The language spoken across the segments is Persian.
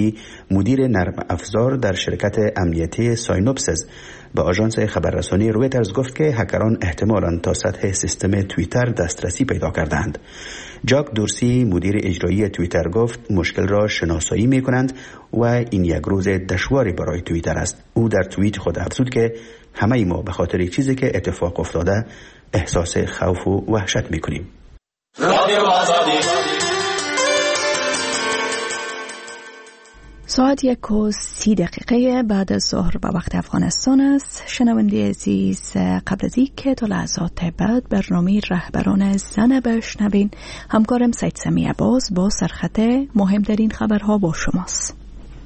دوسی مدیر نرم افزار در شرکت امنیتی ساینوپسز به آژانس خبررسانی رویترز گفت که هکران احتمالاً تا سطح سیستم توییتر دسترسی پیدا کردند. جاک دورسی مدیر اجرایی توییتر گفت مشکل را شناسایی می کنند و این یک روز دشواری برای توییتر است. او در توییت خود افزود که همه ما به خاطر چیزی که اتفاق افتاده احساس خوف و وحشت می کنیم. ساعت 1:30 بعد از ظهر به وقت افغانستان است. شنونده عزیز، قبل از اینکه تا لحظات بعد برنامه رهبران زن بشنوین، همکارم سید سمی عباس با سرخط مهمترین خبرها با شماست.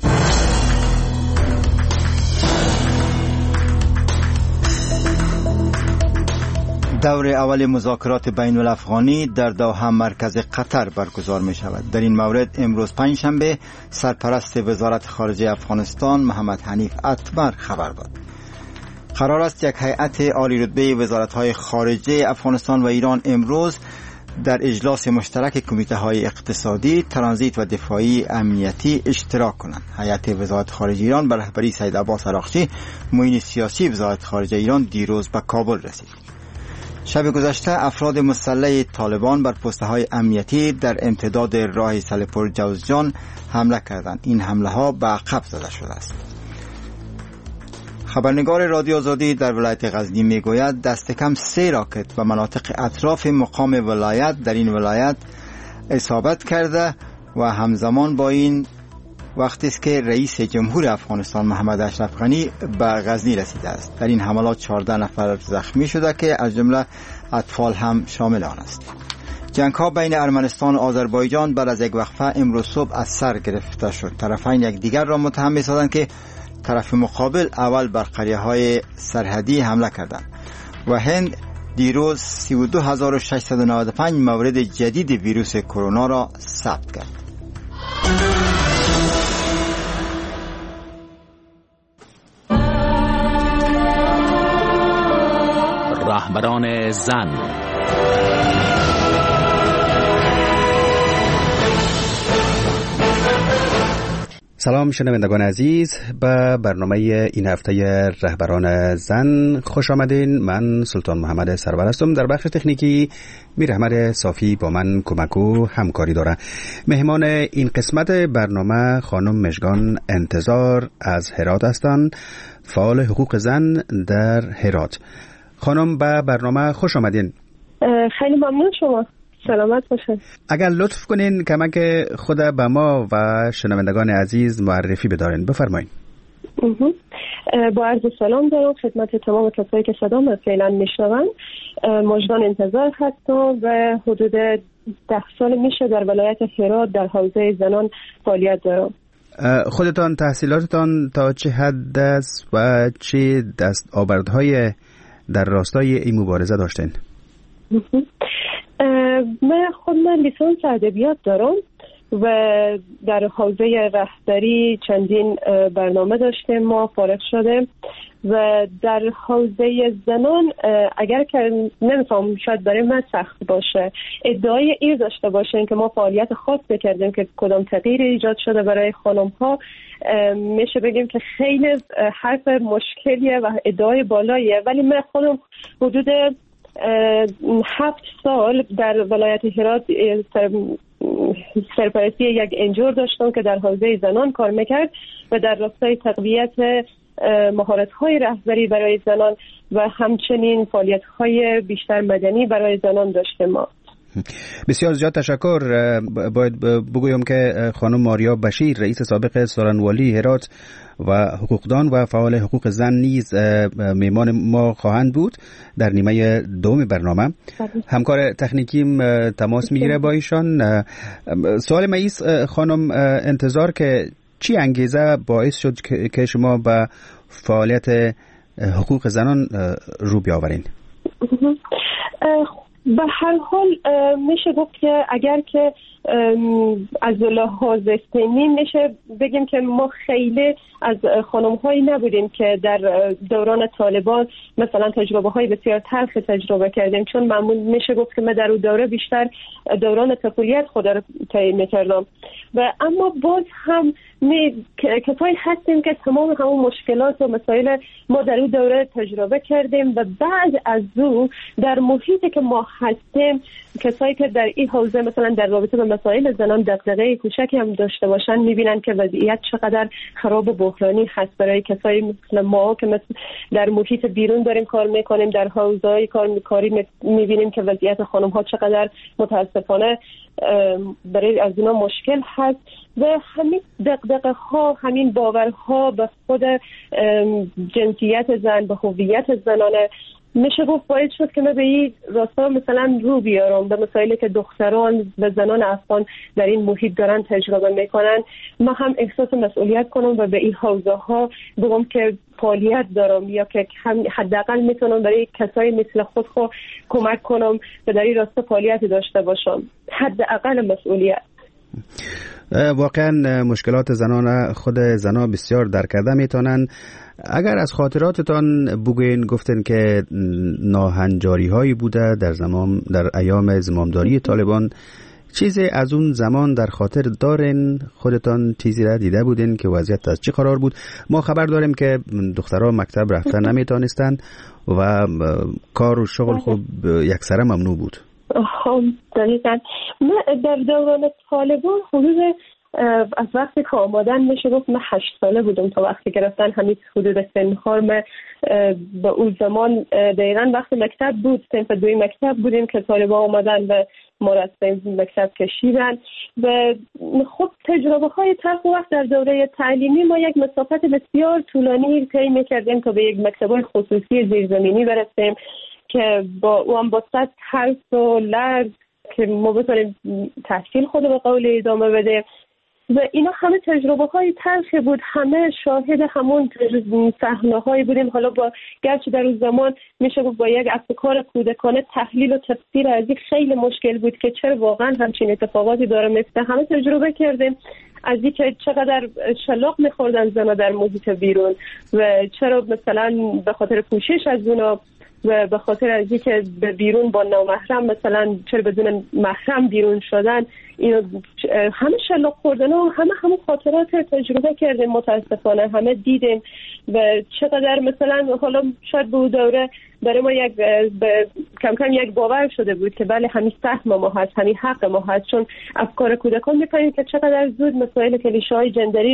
دور اول مذاکرات بین الافغانی در دوحه مرکز قطر برگزار می شود. در این مورد امروز پنجشنبه سرپرست وزارت خارجه افغانستان محمد حنیف اتمر خبر داد. قرار است یک هیئت عالی رتبه وزارت‌های خارجه افغانستان و ایران امروز در اجلاس مشترک کمیته‌های اقتصادی، ترانزیت و دفاعی امنیتی اشتراک کنند. هیئت وزارت خارجه ایران به رهبری سید عباس عراقچی، معین سیاسی وزارت خارجه ایران، دیروز به کابل رسید. شب گذشته افراد مسلح طالبان بر پست‌های امنیتی در امتداد راه سلپور جوزجان حمله کردند. این حمله ها به عقب زده شده است. خبرنگار رادیو آزادی در ولایت غزنی میگوید دست کم 3 راکت به مناطق اطراف مقام ولایت در این ولایت اصابت کرده و همزمان با این وقتی است که رئیس جمهور افغانستان محمد اشرف غنی به غزنی رسیده است. در این حملات 14 نفر زخمی شده که از جمله اطفال هم شامل آن است. جنگ‌ها بین ارمنستان و آذربایجان بعد از یک وقفه امروز صبح از سر گرفته شد. طرفین یکدیگر را متهم می‌سازند که طرف مقابل اول بر قریه‌های سرحدی حمله کردند و هند دیروز 32695 مورد جدید ویروس کرونا را ثبت کرد. رهبران زن. سلام شنوندگان عزیز، به برنامه این هفته رهبران زن خوش آمدین. من سلطان محمد سرور هستم. در بخش تکنیکی میر احمد صافی با من کمک و همکاری داره. مهمان این قسمت برنامه خانم مژگان انتظار از هرات هستند، فعال حقوق زن در هرات. خانم به برنامه خوش آمدین. خیلی ممنون شما. سلامت باشین. اگر لطف کنین کمک خود به ما و شنوندگان عزیز معرفی بدارین، بفرمایید. با عرض سلام دارم خدمت تمام کسایی که صدام فعلا میشنون. مژگان انتظار هستم و حدود 10 سال میشه در ولایت هرات در حوزه زنان فعالیت دارم. خودتان تحصیلاتتان تا چه حد است و چه دستاوردهای در راستای این مبارزه داشتین؟ من لیسانس ادبیات دارم و در حوزه رهبری چندین برنامه داشتیم، ما فارغ شده و در حوزه زنان اگر که نمیفهم شاید برای من سخت باشه ادعای این داشته باشین که ما فعالیت خاص بکردیم که کدام تغییر ایجاد شده برای خانم ها، میشه بگیم که خیلی حرف مشکلیه و ادعای بالاییه، ولی من خودم حدود 7 سال در ولایت هرات سرپرستی یک انجور داشتم که در حوزه زنان کار میکرد و در راستای تقویت مهارت‌های رهبری برای زنان و همچنین فعالیت‌های بیشتر مدنی برای زنان داشتیم ما. بسیار زیاد تشکر. باید بگویم که خانم ماریا بشیر رئیس سابق سارنوالی هرات و حقوقدان و فعال حقوق زن نیز میهمان ما خواهند بود در نیمه دوم برنامه. همکار تکنیکیم تماس میگیره با ایشان. سوال ماییس خانم انتظار که چی انگیزه باعث شد که شما به فعالیت حقوق زنان رو بیاورین؟ به هر حال میشه گفت که اگر که از لحاظ سنی میشه بگیم که ما خیلی از خانم‌هایی نبودیم که در دوران طالبان مثلا تجربه‌های بسیار تلخ تجربه کردیم، چون معمول میشه گفت که من در اون دوره بیشتر دوران طفولیت خدا رو طی می‌کردم و اما باز هم کسایی هستیم که تمام همون مشکلات و مسائل ما در اون دوره تجربه کردیم و بعد از اون در محیطی که ما هستیم کسایی که در این حوزه مثلا در رابطه با مسائل زنان دغدغه کوچکی هم داشته باشن میبینن که وضعیت چقدر خراب و بحرانی هست برای کسایی مثل ما که مثل در محیط بیرون داریم کار میکنیم، در حوزه‌های کاری میبینیم که وضعیت خانم ها چقدر متاسفانه برای از اینا مشکل هست و همین دغدغه ها، همین باورها به خود جنسیت زن، به هویت زنانه میشه گفت باید شد که من به این راستا مثلا رو بیارم به مسائلی که دختران و زنان افغان در این محیط دارن تجربه میکنن، من هم احساس مسئولیت کنم و به این حوزه ها بگم که فعالیت دارم یا که حداقل میتونم برای کسایی مثل خود کمک کنم و در این راستا فعالیت داشته باشم، حداقل مسئولیت. واقعا مشکلات زنان خود زنان بسیار در کرده میتونن. اگر از خاطراتتان بگوین، گفتن که ناهنجاری هایی بوده در ایام زمامداری طالبان، چیزی از اون زمان در خاطر دارین؟ خودتان چیزی را دیده بودین که وضعیت از چه قرار بود؟ ما خبر داریم که دخترها مکتب رفتن نمیتونستن و کار و شغل خوب یکسره ممنوع بود. دقیقاً. من در دوران طالبان حدود از وقتی که آمدن میشه گفت من 8 ساله بودم تا وقتی گرفتن همین حدود سن‌ها. من به اون زمان دقیقاً وقتی مکتب بود، صنف 2 مکتب بودیم که طالبان آمدن و ما را از مکتب کشیدن و خب تجربه های تلخ وقت در دوره تعلیمی ما یک مسافت بسیار طولانی طی می‌کردیم تا به یک مکتب خصوصی زیرزمینی برسیم که با اون با صد ترس و لرز که ما بتونیم تحصیل خود به قول ادامه بده و اینا همه تجربه های تلخی بود، همه شاهد همون صحنه هایی بودیم. حالا با گرچه در اون زمان میشه با یک افکار کودکانه تحلیل و تفسیر از این خیلی مشکل بود که چرا واقعا همچین اتفاقاتی داره میفته. همه تجربه کردیم از اینکه چقدر شلاق میخوردن زنا در محیط بیرون و چرا مثلا به خاطر پوشش از اونا و به خاطر از اینکه به بیرون با نامحرم مثلا چرا بدون محرم بیرون شدن، اینو همه شلاق خوردن و همون خاطرات تجربه کردیم، متاسفانه همه دیدیم و چقدر مثلا حالا شاید به اون دوره برای ما کم کم یک باور شده بود که بله همین سهم ما هست، همین حق ما هست، چون افکار کودکان می‌فهمن که چقدر زود مسائل کلیشه‌های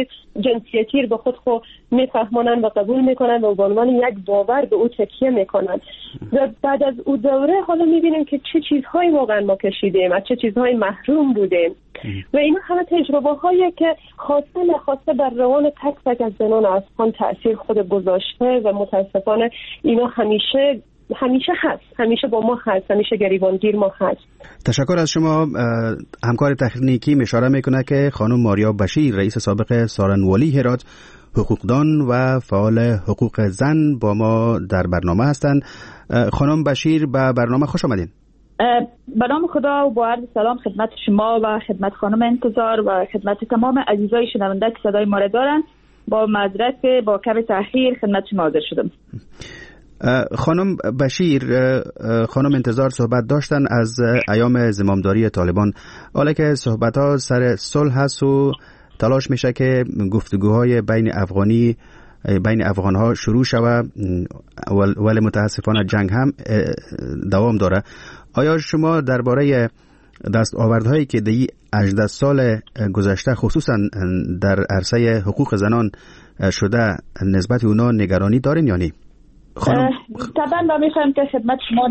جنسیتی به خود میفهمونن و قبول میکنن و به عنوان یک باور به او تکیه میکنن و بعد از اون دوره حالا میبینیم که چه چیزهایی واقعا ما کشیدیم، از چه چیزهایی محروم بودیم و اینا همه تجربه هایی که خواسته نخواسته بر روان تک تک از زنان افغان تأثیر خود گذاشته و متاسفانه اینا همیشه هست، همیشه با ما هست، همیشه گریبانگیر ما هست. تشکر از شما. همکار تکنیکی اشاره میکنه که خانم ماریا بشیر، رئیس سابق سارنوالی هرات، حقوقدان و فعال حقوق زن با ما در برنامه هستند. خانم بشیر به برنامه خوش آمدین. به نام خدا و با عرض سلام خدمت شما و خدمت خانم انتظار و خدمت تمام عزیزای شنونده که صدای ما را دارن. با معذرت با کم تأخیر خدمت شما حاضر شدم. خانم بشیر، خانم انتظار صحبت داشتن از ایام زمامداری طالبان، حالا که صحبت ها سر صلح هست و تلاش میشه که گفتگوهای بین افغان ها شروع شود ولی متاسفانه جنگ هم دوام داره. آیا شما درباره دستاوردهایی که در 18 سال گذشته خصوصا در عرصه حقوق زنان شده نسبت اونا نگرانی دارین یا نه؟ طبعا ما میخوایم که خدمت شما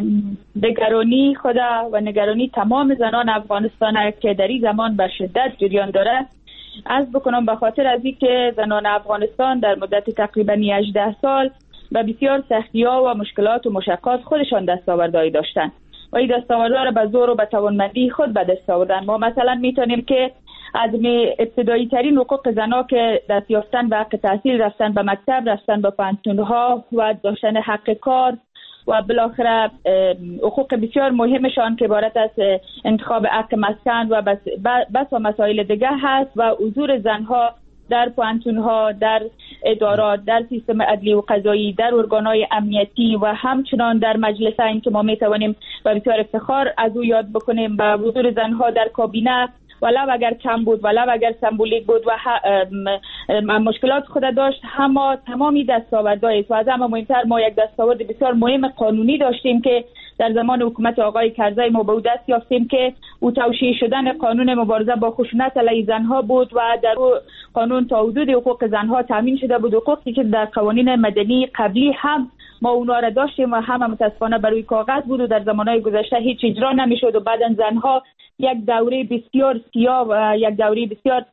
نگرانی خدا و نگرانی تمام زنان افغانستان که در این زمان به شدت جریان داره از بکنم، به خاطر از اینکه زنان افغانستان در مدت تقریبا 18 سال به بسیار سختی‌ها و مشکلات و مشقات خودشان دستاوردهایی داشتن و این دستاوردها را به زور و به توانمندی خود به دست آوردن. ما مثلا میتونیم که از ابتدایی ترین حقوق زنها که دست یافتن و حق تحصیل، رفتن به مکتب، رفتن به پانتونها و داشتن حق کار و بالاخره حقوق بسیار مهمشان که عبارت از انتخاب حق مسکن و بس و مسائل دیگه هست و حضور زنها در پوانتون‌ها، در ادارات، در سیستم عدلی و قضایی، در ارگان‌های امنیتی و همچنان در مجلس‌هایی که ما می‌توانیم و بسیار افتخار از او یاد بکنیم و حضور زنها در کابینه ولو اگر کم بود، ولو اگر سمبولیک بود و مشکلات خود داشت، تمامی دستاوردهای و از همه مهمتر ما یک دستاورد بسیار مهم قانونی داشتیم که در زمان حکومت آقای کرزی ما به او دست یافتیم که او توشیح شدن قانون مبارزه با خشونت علیه زنها بود و در او قانون تا حدود حقوق زنها تامین شده بود، حقوقی که در قوانین مدنی قبلی هم ما اونا را داشتیم و همه متاسفانه بر روی کاغذ بود و در زمانهای گذشته هیچ اجرا نمیشد و بعداً زنها یک دوره بسیار سیاه و یک دوره بسیار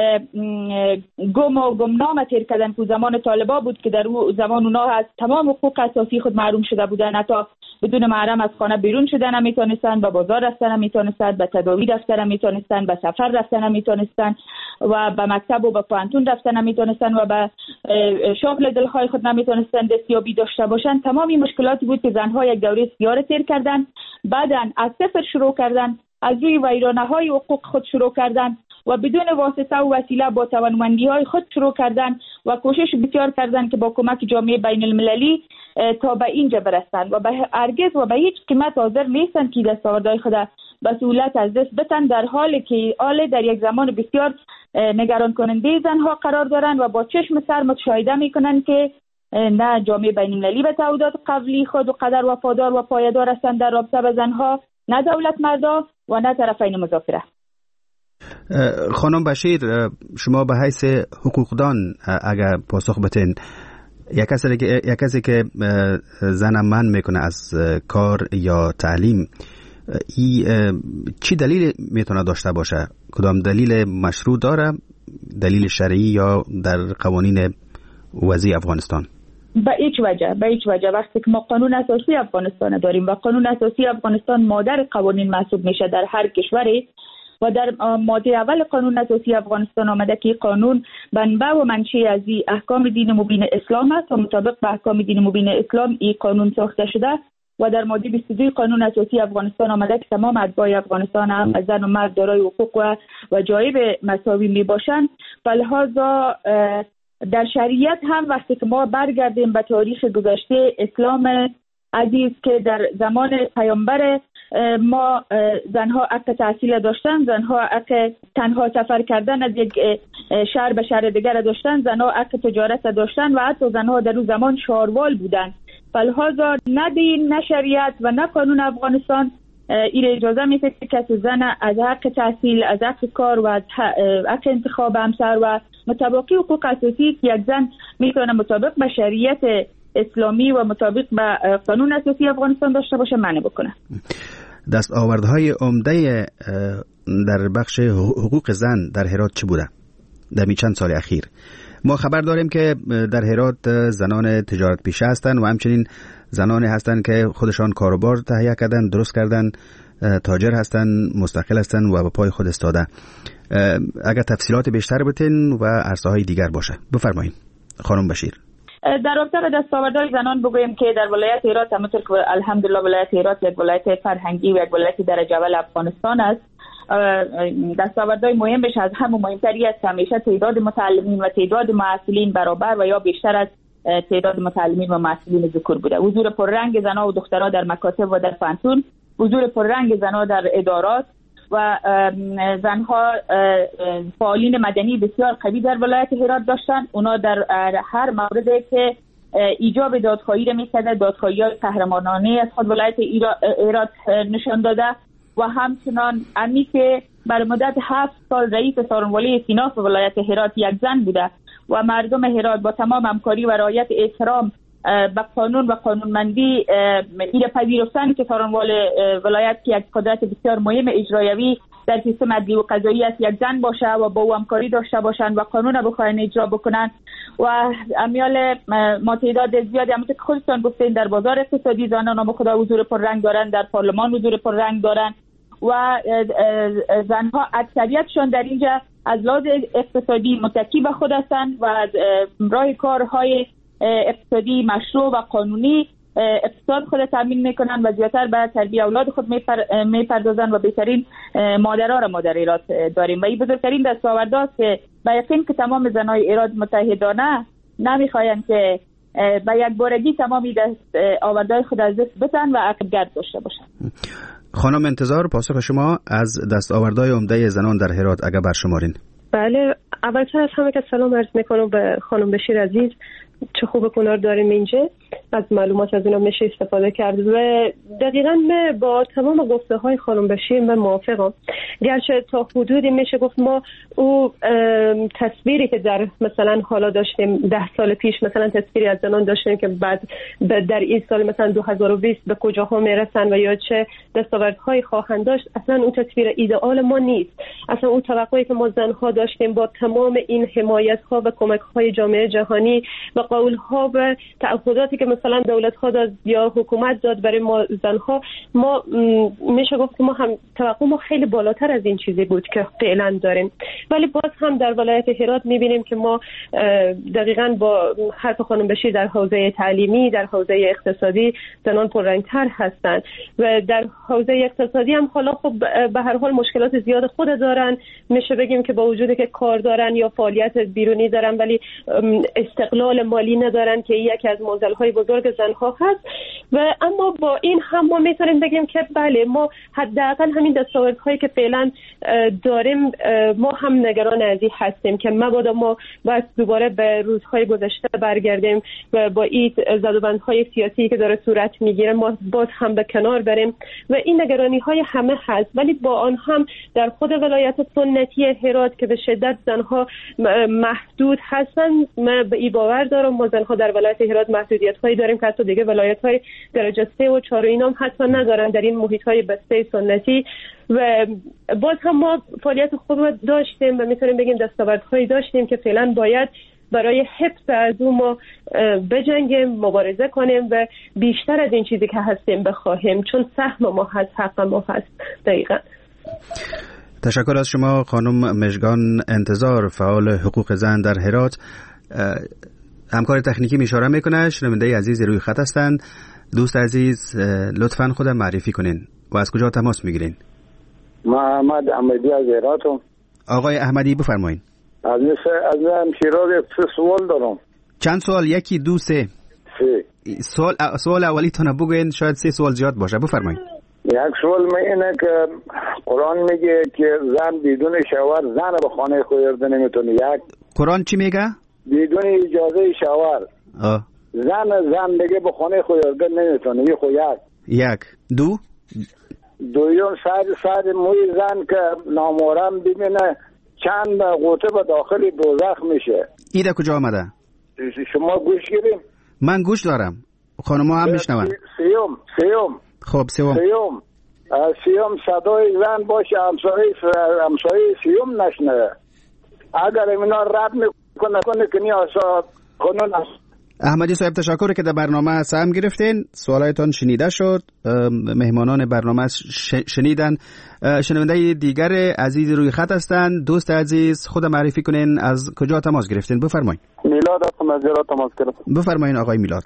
گم و گمنام تیر کردن که زمان طالبا بود که در اون زمان اونا از تمام حقوق اساسی خود محروم شده بودن، حتی بدون محرم از خانه بیرون شدن نمیتونستن، به بازار رفتن نمیتونستن، به تداوی رفتن نمیتونستن، به سفر رفتن نمیتونستن و به مکتب و به پوانتون رفتن نمیتونستن و به شغل دلخواه خود نمیتونستن دستیابی داشته باشن. تمامی مشکلاتی بود که زنها یک دوره سیاه تیر کردن، بعداً از صفر شروع کردن، از روی ویرانه‌های حقوق خود شروع کردن و بدون واسطه و وسیله با توانمندی‌های خود شروع کردن و کوشش بسیار کردن که با کمک جامعه بین المللی تا به اینجا برسند و به هرگز و به هیچ قیمت حاضر نیستند که دستاوردهای خود به سهولت از دست بدن، در حالی که در یک زمان بسیار نگران کننده زنها قرار دارند و با چشم سر مشاهده میکنند که نه جامعه بین المللی به تعهدات قبلی خود و قدر وفادار و پایدار هستند در رابطه با زنها، نه دولت مردا و نه طرفین مذاکره. خانم بشیر، شما به حیث حقوقدان اگر پاسخ بتین، یک کسی که زن منع میکنه از کار یا تعلیم، چی دلیل میتونه داشته باشه؟ کدام دلیل مشروع داره؟ دلیل شرعی یا در قوانین وضعی افغانستان؟ به هیچ وجه وقتی که ما قانون اساسی افغانستان داریم و قانون اساسی افغانستان مادر قوانین محسوب میشه در هر کشوری و در ماده اول قانون اساسی افغانستان آمده که قانون منبع و منشأ از احکام دین مبین اسلام است و مطابق به احکام دین مبین اسلام این قانون ساخته شده و در ماده 22 قانون اساسی افغانستان آمده که تمام اتباع افغانستان هم زن و مرد دارای حقوق و جایب مساوی می باشند. فلهذا در شریعت هم وقتی که ما برگردیم به تاریخ گذشته اسلام عزیز که در زمان پیامبر ما زنها حق تحصیل داشتن، زنها حق تنها سفر کردن از یک شهر به شهر دیگر داشتن، زنها حق تجارت داشتن و حتی زنها در اون زمان شاروال بودن. فلهذا نه دین، نه شریعت و نه قانون افغانستان این اجازه میده که کسی زن از حق تحصیل، از حق کار و از حق انتخاب همسر و مطابقی حقوق اساسی که یک زن میتونه مطابق به شریعت اسلامی و مطابق به قانون اساسی افغانستان داشته باشه منع بکنه. دستاوردهای عمده در بخش حقوق زن در هرات چه بوده در چند سال اخیر؟ ما خبر داریم که در هرات زنان تجارت پیشه هستند و همچنین زنانی هستند که خودشان کاروبار تهیه کردن، درست کردن، تاجر هستند، مستقل هستند و به پای خود استاده. اگر تفصیلات بیشتر بتین و عرصه‌های دیگر باشه بفرمایید خانم بشیر. در رابطه با دستاوردهای زنان بگویم که در ولایت هرات همونطور که الحمدلله ولایت هرات یک ولایت فرهنگی و یک ولایت درجه اول افغانستان است، دستاوردهای مهمش از همون مهمتری است همیشه تعداد متعلمین و تعداد معلولین برابر و یا بیشتر از تعداد متعلمین و معلولین ذکور بوده. حضور پررنگ زنها و دخترها در مکاتب و در پانتون، حضور پررنگ زنها در ادارات و زنها فعالین مدنی بسیار قوی در ولایت هرات داشتن. اونا در هر موردی که ایجاب دادخواهی را می‌کرده، دادخواهی‌های قهرمانانه از خود ولایت هرات نشان داده و همچنان امی که بر مدت 7 سال رئیس سارنوالی سیناف ولایت هرات یک زن بوده و مردم هرات با تمام همکاری و رعایت احترام به قانون و قانونمندی این پذیرفتن که سارنوال ولایت که یک قدرت بسیار مهم اجرایی در سیستم عدلی و قضایی است یک زن باشه و با او همکاری داشته باشند و قانون را بخواهند اجرا بکنند و امیال ما تعداد زیادی همونطور که خودتان گفتین در بازار اقتصادی زنان نام خدا حضور پررنگ دارند، در پارلمان حضور پررنگ دارند و زنها اکثریتشان در اینجا از لحاظ اقتصادی متکی به خود هستند و از راه کارهای اقتصادی مشروع و قانونی اقتصاد خود تامین میکنن و زیادتر به تربیت اولاد خود میپردازن و بهترین مادرها را ما در ایران داریم و این بزرگترین دستاورداست که به یقین که تمام زنای ایران متحدانه نمیخواین که به یک بارگی تمامی دستاوردهای خود از دست بدن و عقب‌گرد داشته باشن. خانم انتظار پاسخ شما از دستاوردهای عمده زنان در هرات اگر برشمارین. بله، اولتر از همه که سلام عرض میکنم به خانم بشیر عزیز. چه خوب کنار داریم اینجا، از معلومات از اینا میشه استفاده کرد و دقیقاً من با تمام گفته های خانم بشیر من موافقم. گرچه تا حدودی میشه گفت ما او تصویری که در مثلا حالا داشتیم 10 سال پیش مثلا تصویری از زنان داشتیم که بعد در این سال مثلا 2020 به کجاها میرسن و یا چه دستاوردهایی خواهند داشت، اصلا اون تصویر ایدئال ما نیست. اصلا اون توقعی که ما زنها داشتیم با تمام این حمایت ها و کمک های جامعه جهانی و قول ها و تعهداتی که مثلا دولت ها داد یا حکومت داد برای ما زنها، ما میشه گفت که ما هم توقع ما خیلی بالاتر از این چیزی بود که فعلا داریم. ولی باز هم در ولایت هرات میبینیم که ما دقیقاً با حرف خانم بشیر در حوزه تعلیمی، در حوزه اقتصادی زنان پررنگتر هستند و در حوزه اقتصادی هم حالا خب به هر حال مشکلات زیاد خود دارن. میشه بگیم که با وجودی که کار دارن یا فعالیت بیرونی دارن ولی استقلال مالی ندارن که یکی از معضل‌های بزرگ زنها هست. و اما با این هم ما میتونیم بگیم که بله، ما حداقل همین دستاوردهایی که فعلا داریم ما هم نگران از این هستیم که مبادا ما باید دوباره به روزهای گذشته برگردیم و با این زدوبندهای سیاسی که داره صورت میگیره ما باز هم به کنار بریم و این نگرانی های همه هست. ولی با آن هم در خود ولایت سنتی هرات که به شدت زنها محدود هستن، من به این باور دارم ما زنها در ولایت هرات محدودیت هایی داریم که حتی دیگه ولایت های درجه 3 و 4 اینام حتی ندارن در این محیط های بسته سنتی. و باز هم ما فعالیت خوب داشتیم و میتونیم بگیم دستاوردهایی داشتیم که فعلا باید برای حفظ از اون ما بجنگیم، مبارزه کنیم و بیشتر از این چیزی که هستیم بخواهیم، چون سهم ما هست، حق ما هست. دقیقا. تشکر از شما خانم مژگان انتظار، فعال حقوق زن در هرات. همکار تکنیکی اشاره میکنه شنونده عزیز روی خط هستند. دوست عزیز لطفاً خودم معرفی کنین و از کجا تماس میگیرین؟ محمد احمدی از هراتم. آقای احمدی بفرمایید. از همشیرا سه سوال دارم. چند سوال؟ یکی، دو، سه؟ سوال اولی تونه بگوین، شاید 3 سوال زیاد باشه. بفرمایید. یک سوال اینه که قرآن میگه که زن بدون شوهر زن به خانه خود نمیتونه. یک قرآن چی میگه؟ بدون اجازه شوهر زن دیگه به خانه خود نمیتونه. یک دو دویم سر موی زن که نامحرم ببینه چند قوطه به داخل دوزخ میشه. ایده کجا آمده؟ شما گوش گیریم؟ من گوش دارم، خانم‌ها هم میشنون. خب سیوم صدای زن باشه، همسایه سیوم نشنه. اگر اینا رد میکنه که نیاسا قانون است. احمدی صاحب تشکر که در برنامه سهم گرفتین. سوالایتان شنیده شد، مهمانان برنامه شنیدن. شنونده دیگر عزیز روی خط هستند. دوست عزیز خود معرفی کنین، از کجا تماس گرفتین؟ بفرمایید. میلاد هستم از هرات تماس گرفتم. بفرمایید آقای میلاد.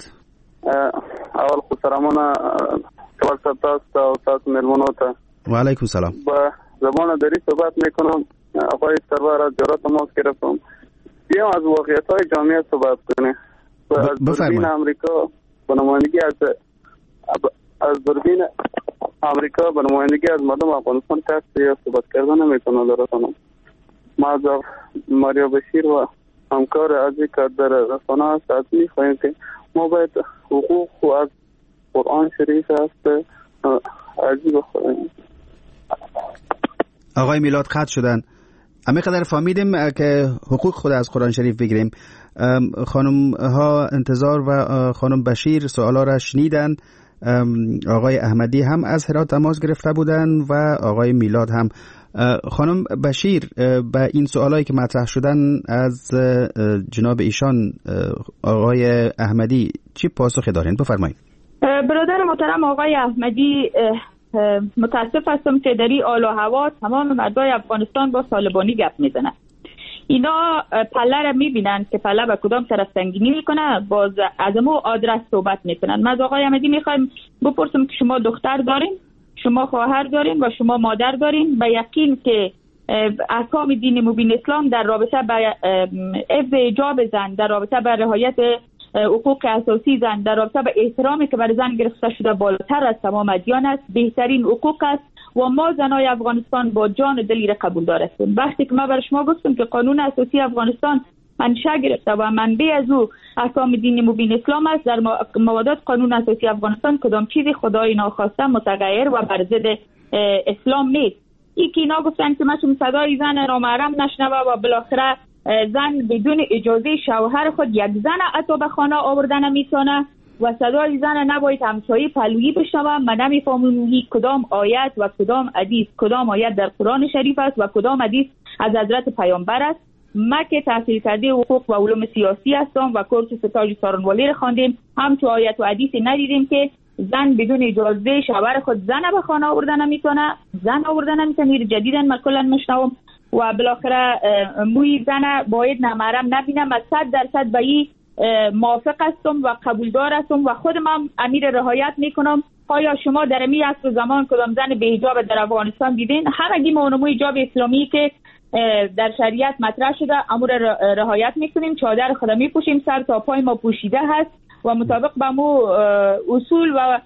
اول خود سلامونه کلاسات است و تاسو ملمونوتا. و علیکم سلام. با زبان دری صحبت میکنم. آقای سرور از هرات تماس گرفتم. بیام از واقعیت‌های جامعه صحبت کنیم. از دوربین امریکا به نمایندگی از دوربین امریکا به نمایندگی از مردم افغانستان کسی صحبت کردن نمیتونه درستانم. ما از ماریا بشیر و همکار عزیز که در رسانه هست از میخواهیم که ما باید حقوق و از قرآن شریف هست عزیز بخواهیم. آقای میلاد خط شدن. اما قدر فهمیدیم که حقوق خود از قرآن شریف بگیریم. خانم ها انتظار و خانم بشیر سوالا را شنیدن. آقای احمدی هم از هرات تماس گرفته بودن و آقای میلاد هم. خانم بشیر، به این سوالایی که مطرح شدن از جناب ایشان آقای احمدی چی پاسخی دارین؟ بفرمایید. برادر محترم آقای احمدی، متاسف هستم که در این حال و هوا تمام مردای افغانستان با طالبانی گپ میزنن. اینا پله را میبینن که پله به کدام طرف سنگینی میکنه، باز از امو آدرس صحبت میکنن. من از آقای احمدی میخوایم بپرسم که شما دختر دارین، شما خواهر دارین و شما مادر دارین. به یقین که احکام دین مبین اسلام در رابطه به حفظ حجاب زن، در رابطه به رعایت حقوق اساسی زن، در رابطه به احترامی که بر زن گرفته شده بالاتر از تمام ادیان است، بهترین حقوق است و ما زنای افغانستان با جان و دلی را قبول داریم. وقتی که ما بر شما گفتم که قانون اساسی افغانستان منشأ گرفته و منبع از او احکام دین مبین اسلام است، در موادات قانون اساسی افغانستان کدام چیزی خدای ناخواسته متغیر و بر ضد اسلام نیست. این که اینا گفتن که مثلا صدای زن نامحرم نشنوه و بالاخره زن بدون اجازه شوهر خود یک زن حتی به خانه آوردن نمیتونه و صدای زن نباید همسایه پهلویی بشنوه. من نمیفهمم کدام آیت و کدام حدیث، کدام آیت در قرآن شریف است و کدام حدیث از حضرت پیامبر است. ما که تحصیل کرده حقوق و علوم سیاسی هستم و کورس ستاج سارنوالی را خواندیم، هم تو آیت و حدیث ندیدیم که زن بدون اجازه شوهر خود زن به خانه آوردن نمیتونه، زن آوردن نمیتونه. جدیداً من کلا میشنوم و بالاخره موی زن باید نامحرم نبینم. از 100% به این موافق هستم و قبولدار هستم و خودم هم امیر رعایت میکنم. آیا شما در امی عصر زمان کدام زن به حجاب در افغانستان دیدین؟ همگی ما اونمو حجاب اسلامی که در شریعت مطرح شده امور رعایت میکنیم، چادر خود میپوشیم، سر تا پای ما پوشیده هست و مطابق با مو اصول و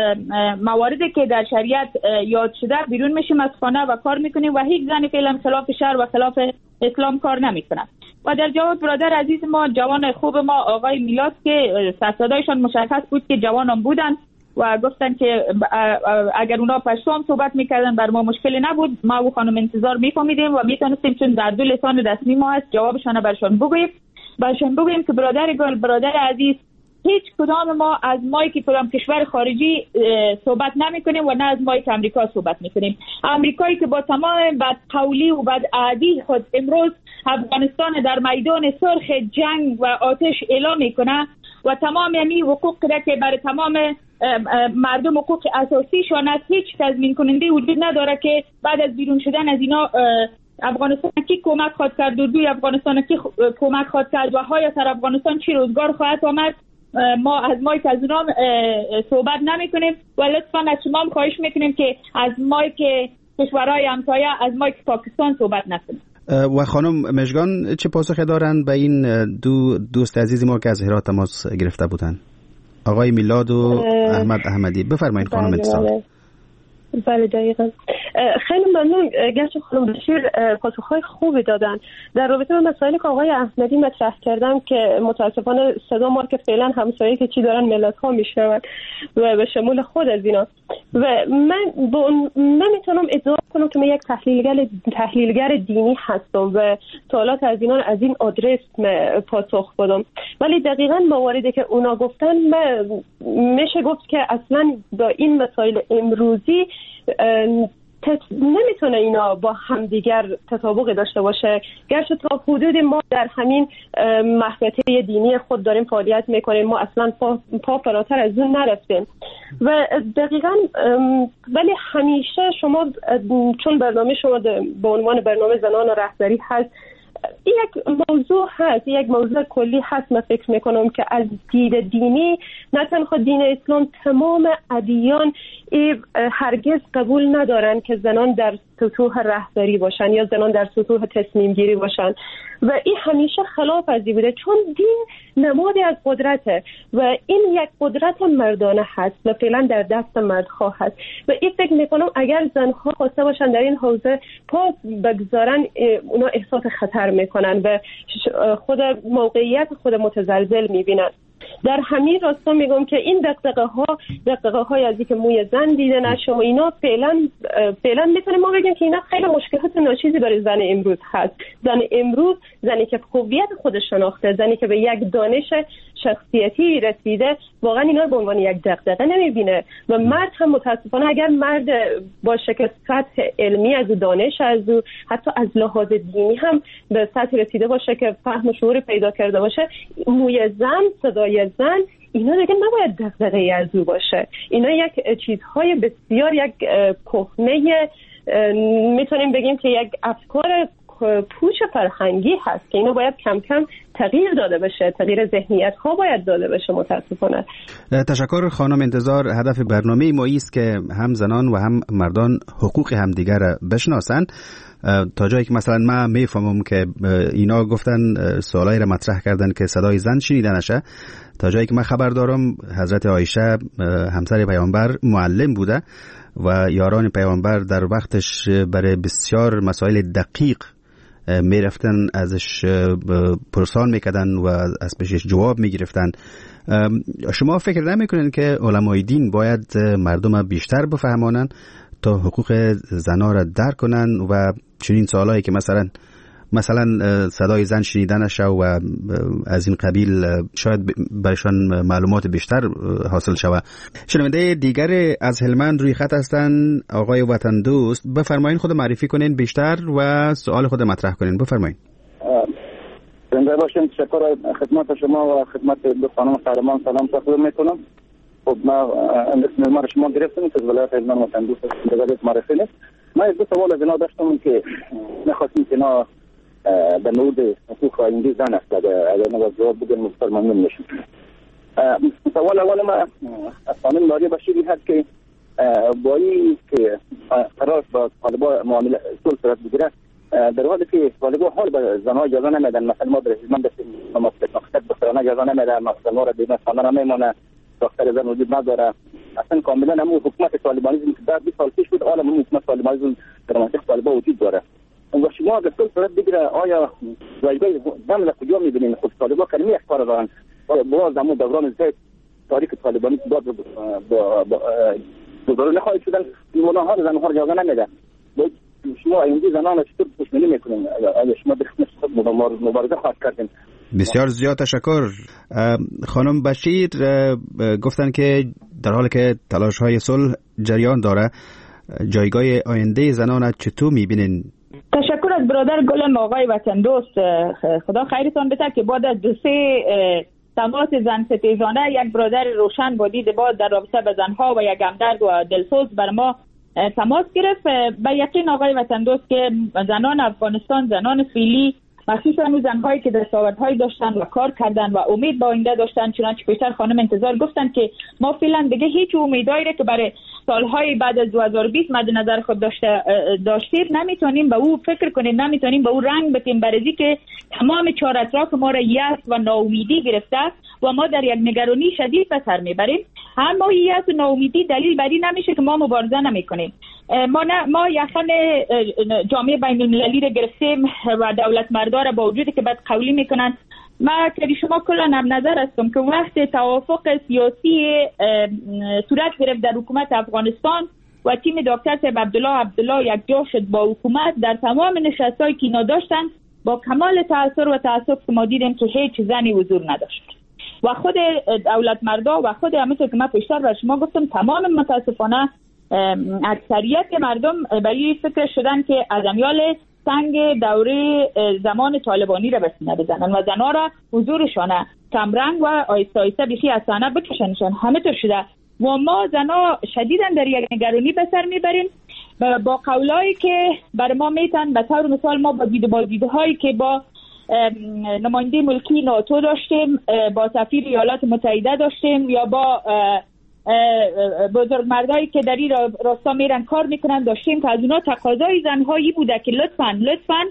مواردی که در شریعت یاد شده بیرون میشیم از خانه و کار میکنیم و هیچ زنی فعلا خلاف شرع و خلاف اسلام کار نمیکنه. و در جواب برادر عزیز ما جوان خوب ما آقای میلاد که صدایشان مشخص بود که جوانان بودن و گفتن که اگر اونا پشتو هم صحبت میکردن بر ما مشکلی نبود، ما و خانم انتظار میفهمیدیم و میتونستیم چون در دو لسان رسمی ما هست جوابشان برشان بگوییم که برادر گل، برادر عزیز، هیچ کدام ما از مایی که کدام کشور خارجی صحبت نمی کنیم و نه از مایی که امریکا صحبت می کنیم. امریکایی که با تمام بدقولی و بدعهدی خود امروز افغانستان در میدان سرخ جنگ و آتش اعلام می کنه و تمام یعنی حقوق را که برای تمام مردم حقوق اساسی شون است، هیچ تضمین کننده وجود نداره که بعد از بیرون شدن از اینا افغانستان کی کمک خواهد کرد و دوی افغانستان کی کمک خواهد کرد و های سر افغانستان چی روزگار خواهد آمد. ما از مایی که از اونام صحبت نمی کنیم و لطفا از شما هم خواهش میکنیم که از مایی که کشورهای همسایه از مایی که پاکستان صحبت نکنیم. و خانم مژگان چه پاسخی دارن به این دو دوست عزیز ما که از هرات تماس گرفته بودن، آقای میلاد و احمد احمدی؟ بفرمایید خانم اتصال. بله دقیقا. خیلی ممنون. گرچه خانم بشیر پاسخهای خوبی دادن در رابطه با مسائلی که آقای احمدی مطرح کردم که متاسفانه صدا ما که فعلا همسایه که چی دارن ملت ها میشنون و به شمول خود از اینا و من میتونم ادعا کنم که من یک تحلیلگر دینی هستم و سوالات از اینا از این آدرس پاسخ بدم، ولی دقیقاً مواردی که اونا گفتن میشه گفت که اصلا با این مسائل امروزی نمیتونه اینا با همدیگر تطابق داشته باشه. گرچه تا حدود ما در همین محوطه دینی خود داریم فعالیت میکنیم، ما اصلا پا فراتر از اون نرفتیم و دقیقاً ولی همیشه شما چون برنامه شما به عنوان برنامه زنان و رهبری هست، یک موضوع هست، یک موضوع کلی هست. من فکر میکنم که از دید دینی نه تنها دین اسلام، تمام ادیان هرگز قبول ندارن که زنان در سطوح رهبری باشن یا زنان در سطوح تصمیم گیری باشن و این همیشه خلاف ازی بوده، چون دین نمادی از قدرته و این یک قدرت مردانه هست و فعلا در دست مردها هست و این فکر میکنم اگر زنها خواسته باشن در این حوزه پا بگذارن اونا احساس خطر میکنن و خود موقعیت خود متزلزل میبینن. در همین راستا میگم که این دقدقه های از اینکه موی زن دیده نشه و اینا فعلا میتونیم ما بگیم که اینا خیلی مشکلات ناچیزی برای زن امروز هست. زن امروز زنی که هویت خودش شناخته، زنی که به یک دانش شخصیتی رسیده، واقعا اینا به عنوان یک دغدغه نمیبینه و مرد هم متاسفانه اگر مرد باشه که سطح علمی از دانش از حتی از لحاظ دینی هم به سطح رسیده باشه که فهم و شعور پیدا کرده باشه، موی زن، صدای زن، اینا دیگه نباید دغدغه‌ای از او باشه. اینا یک چیزهای بسیار یک کهنه، میتونیم بگیم که یک افکار پوچ فرهنگی هست که اینو باید کم کم تغییر داده بشه، تغییر ذهنیت ها باید داده بشه متاسفانه. تشکر خانم انتظار. هدف برنامه ما است که هم زنان و هم مردان حقوق همدیگر را بشناسند، تا جایی که مثلا من میفهمم که اینا گفتن سوالایی را مطرح کردن که صدای زن شنیده نشه، تا جایی که من خبر دارم حضرت عایشه همسر پیامبر معلم بوده و یاران پیامبر در وقتش برای بسیار مسائل دقیق میرفتن ازش پرسان میکردن و از پیشش جواب میگرفتن. شما فکر نمیکنین که علمای دین باید مردم بیشتر بفهمانن تا حقوق زنا را درک کنن و چنین سوالایی که مثلا صدای زن شنیده نشه و از این قبیل شاید برایشان معلومات بیشتر حاصل شود. شنونده دیگر از هلمند روی خط هستن، آقای وطن دوست. بفرمایین خود معرفی کنین بیشتر و سوال خود مطرح کنین. بفرمایین. زنده باشین. تشکر خدمت شما و خدمت دو خانم قهرمان سلام تقدیم میکنم. خب ما اسم شما گرفتم که ولایت هلمند وطن دوست دیگه معرفی نیست. ما دو سوال از اینا داشتم که نخواستیم که اینا در مورد حقوق آینده زن است. اگر نگاه جواب بگن مفتر ممنون میشم. سوال اول ما از خانم ماریا بشیری هست که بایی که قرار با طالبا معامله صلح صورت بگیره، در حالی که طالبا حال به زنها اجازه نمیدن، مثلا ما در هلمند مقصد بسرانه اجازه نمیده، مثلا ما را بیرون خانه نمیمانه، دکتر زن وجود نداره، اصلا کاملا همون حکومت طالبانیسم که در 20 سال پیش بود، حالا همون حکومت طالبانیسم در منطقه طالبا وجود داره. و شما اگر صلح صورت بگیره آیا جایگاه زن را کجا میبینین؟ خود طالبا کلمه اخبار دارن باز همون دوران زید تاریخ طالبانی داد دوباره نخواهید شدن مناها رو زنها رو اجازه نمیده. شما اینجا زنان را چطور پشتیبانی میکنین؟ اگر شما در مبارزه خواهد کردین. بسیار زیاد تشکر. خانم بشیر گفتن که در حالی که تلاش های صلح جریان داره، جایگاه آینده زنان چطور میبینین؟ تشکر از برادر گلم آقای وطن دوست. خدا خیرتان بده که بعد از 2-3 تماس زن ستیزانه یک برادر روشن با دید باز در رابطه به زنها و یک همدرد و دلسوز بر ما تماس گرفت. به یقین آقای وطن دوست که زنان افغانستان، زنان فعلی، مخصوصا اون زنهایی که دستاوردهایی داشتن و کار کردن و امید با آینده داشتن، چنانچه پیشتر خانم انتظار گفتن که ما فعلا دیگه هیچ امیدایی که برای سالهای بعد از 2020 مد نظر خود داشتیم نمیتونیم به او فکر کنیم، نمیتونیم به او رنگ بدیم، برای که تمام چهار اطراف ما را یأس و ناامیدی گرفته و ما در یک نگرانی شدید به سر میبریم. اما یأس و ناامیدی دلیل بر این نمیشه که ما مبارزه نمیکنیم. ما یخن جامعه بین المللی را گرفتیم و دولت مردار با وجودی که بد قولی میکنن. ما که شما کلا هم نظر هستم که وقت توافق سیاسی صورت گرفت در حکومت افغانستان و تیم دکتر صاحب عبدالله یک جا شد با حکومت، در تمام نشستایی که اینا داشتن با کمال تأثیر و تأسف که ما دیدیم که هیچ زنی حضور نداشت و خود دولت مردا و خود همونطور که من پیشتر به شما گفتم تمام متاسفانه اکثریت مردم برای فکر شدن که از امیال سنگ دوره زمان طالبانی را به سینه بزنن و زنها را حضورشان کمرنگ و آیسته آیسته بیخی از صحنه بکشنشان. همه طور شده و ما زنها شدیداً در یک نگرانی به سر میبریم با قولایی که بر ما میتن. به طور مثال ما با دیدهایی که با نماینده ملکی ناتو داشتیم، با سفیر ایالات متحده داشتیم یا با بزرگمردایی که در این راستا میرن کار میکنن داشتیم که از اونا تقاضای زنهایی بوده که لطفاً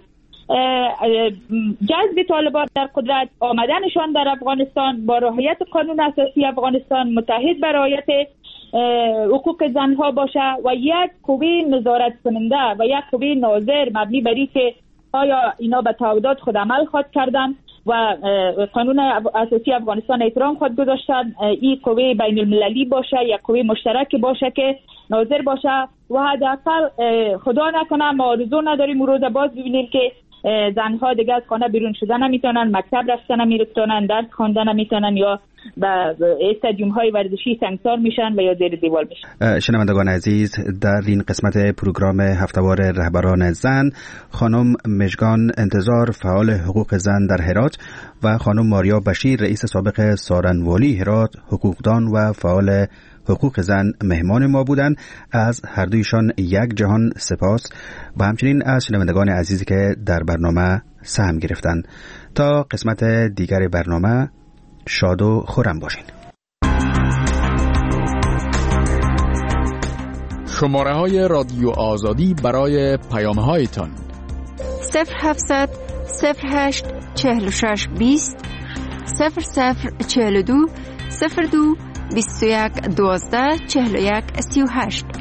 جذب طالبان در قدرت، آمدنشان در افغانستان با رعایت قانون اساسی افغانستان متحد بر رعایت حقوق زنها باشه و یک قوه نظارت کننده و یک قوه ناظر مبنی بر اینکه آیا اینا به تعهدات خود عمل خود کردن و قانون اساسی افغانستان احترام خود گذاشتن، این قوه بین المللی باشه یا قوه مشترک باشه که ناظر باشه و حداقل خدا نکنه ما آرزو نداریم روز باز ببینیم که زنها دیگه از خانه بیرون شدن نمیتونن، مکتب رفتن نمیتونن، درس خواندن نمیتونن یا به استادیوم های ورزشی سنگسار میشن و یا زیر دیوار میشن. شنوندگان عزیز، در این قسمت پروگرام هفتهوار رهبران زن خانم مژگان انتظار فعال حقوق زن در هرات و خانم ماریا بشیر رئیس سابق سارنوالی هرات حقوقدان و فعال حقوق زن مهمان ما بودند. از هر دویشان یک جهان سپاس و همچنین از شنوندگان عزیزی که در برنامه سهم گرفتند. تا قسمت دیگر برنامه شاد و خرم باشین. شماره های رادیو آزادی برای پیام هایتان 0700 08 46 20 0042 02 21 12 41 38.